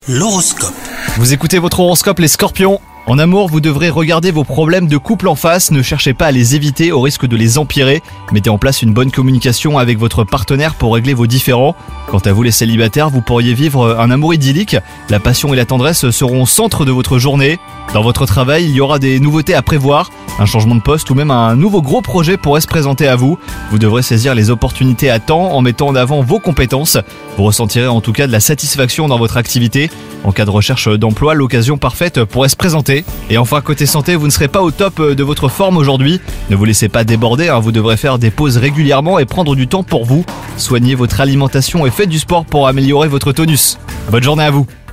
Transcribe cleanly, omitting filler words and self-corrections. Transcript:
L'horoscope. Vous écoutez votre horoscope les Scorpions. En amour, vous devrez regarder vos problèmes de couple en face, ne cherchez pas à les éviter au risque de les empirer. Mettez en place une bonne communication avec votre partenaire pour régler vos différends. Quant à vous les célibataires, vous pourriez vivre un amour idyllique. La passion et la tendresse seront au centre de votre journée. Dans votre travail, il y aura des nouveautés à prévoir. Un changement de poste ou même un nouveau gros projet pourrait se présenter à vous. Vous devrez saisir les opportunités à temps en mettant en avant vos compétences. Vous ressentirez en tout cas de la satisfaction dans votre activité. En cas de recherche d'emploi, l'occasion parfaite pourrait se présenter. Et enfin, côté santé, vous ne serez pas au top de votre forme aujourd'hui. Ne vous laissez pas déborder, vous devrez faire des pauses régulièrement et prendre du temps pour vous. Soignez votre alimentation et faites du sport pour améliorer votre tonus. Bonne journée à vous.